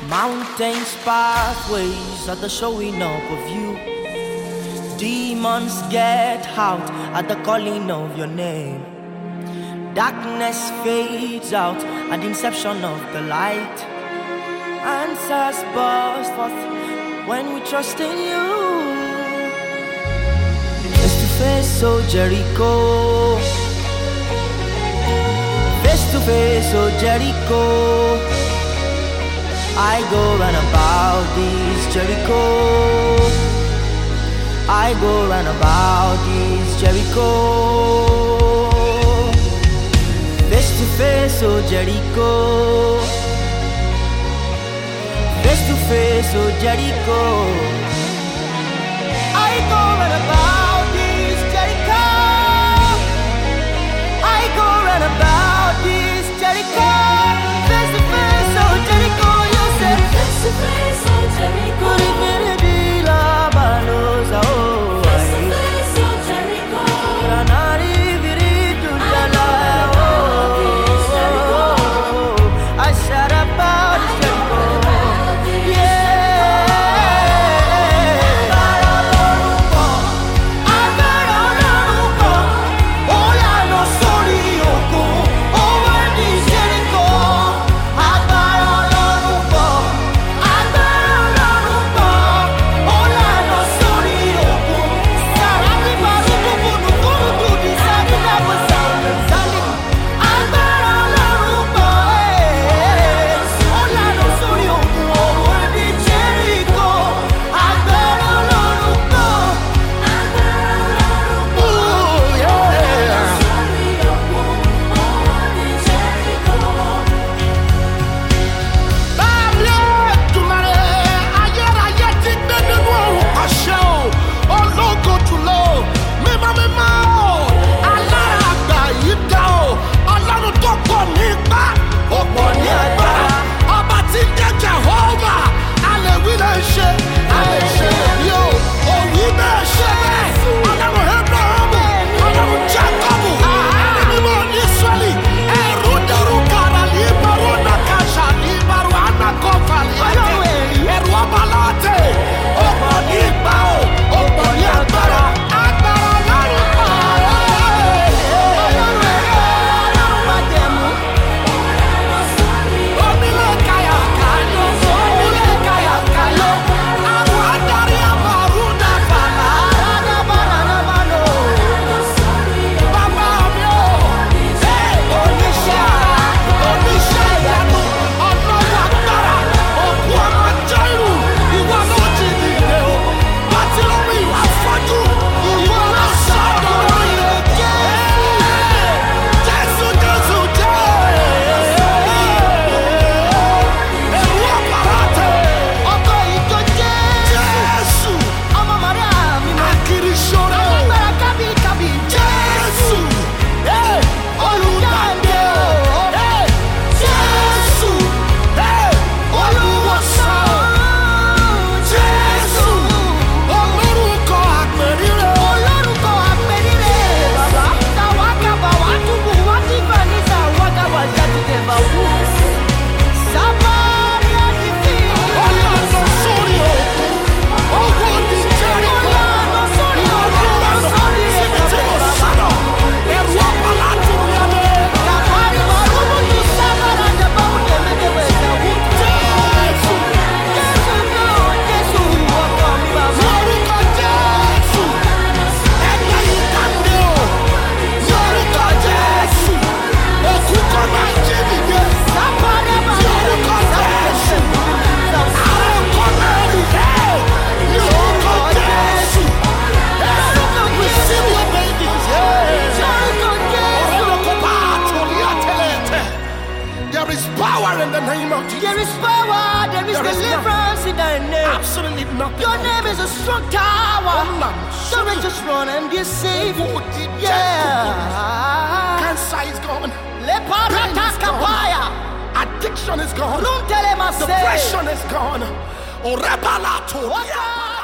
Mountains, pathways are the showing up of you. Demons get out at the calling of your name. Darkness fades out at the inception of the light. Answers burst forth when we trust in you. Face to face, oh Jericho. Face to face, oh Jericho. I go round about this Jericho. I go round about this Jericho. Face to face, oh Jericho. Face to face, oh Jericho. I go round about this Jericho. I go round about this Jericho. Face to face, oh Jericho. You said face to face, oh Jericho. There is power, there is deliverance in thy name. Absolutely nothing. Your name is a strong tower. So we just run and be safe. Yeah. Cancer is gone. Addiction is gone. Depression is gone.